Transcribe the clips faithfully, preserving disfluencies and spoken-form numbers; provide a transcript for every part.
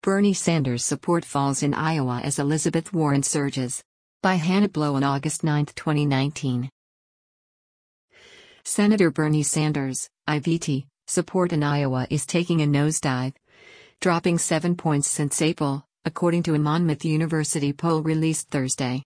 Bernie Sanders' support falls in Iowa as Elizabeth Warren surges. By Hannah Blow on August ninth, twenty nineteen. Senator Bernie Sanders, I V T, support in Iowa is taking a nosedive, dropping seven points since April, according to a Monmouth University poll released Thursday.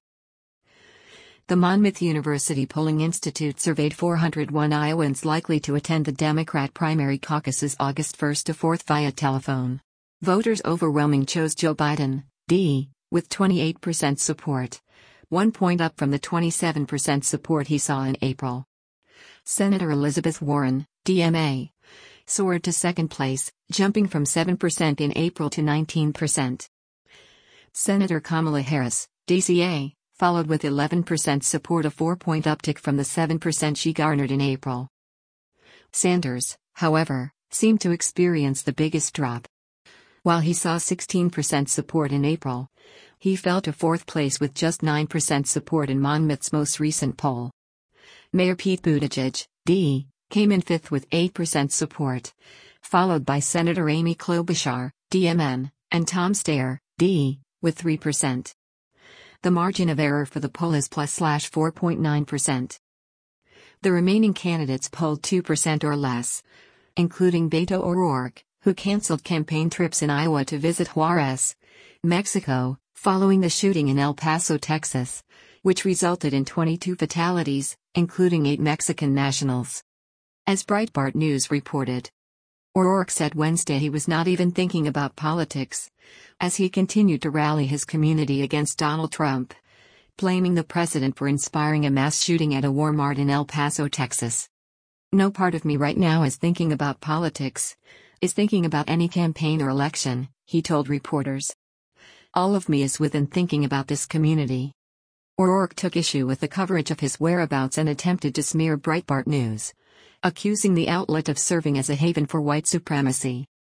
The Monmouth University Polling Institute surveyed four hundred one Iowans likely to attend the Democrat primary caucuses August first to fourth via telephone. Voters overwhelming chose Joe Biden, D, with twenty-eight percent support, one point up from the twenty-seven percent support he saw in April. Senator Elizabeth Warren, D M A, soared to second place, jumping from seven percent in April to nineteen percent. Senator Kamala Harris, D C A, followed with eleven percent support, a four-point uptick from the seven percent she garnered in April. Sanders, however, seemed to experience the biggest drop. While he saw sixteen percent support in April, he fell to fourth place with just nine percent support in Monmouth's most recent poll. Mayor Pete Buttigieg, D, came in fifth with eight percent support, followed by Senator Amy Klobuchar, D M N, and Tom Steyer, D, with three percent. The margin of error for the poll is plus slash four point nine percent. The remaining candidates polled two percent or less, including Beto O'Rourke, who canceled campaign trips in Iowa to visit Juarez, Mexico, following the shooting in El Paso, Texas, which resulted in twenty-two fatalities, including eight Mexican nationals. As Breitbart News reported, O'Rourke said Wednesday he was not even thinking about politics, as he continued to rally his community against Donald Trump, blaming the president for inspiring a mass shooting at a Walmart in El Paso, Texas. "No part of me right now is thinking about politics, is thinking about any campaign or election," he told reporters. "All of me is within thinking about this community." O'Rourke took issue with the coverage of his whereabouts and attempted to smear Breitbart News, accusing the outlet of serving as a haven for white supremacy.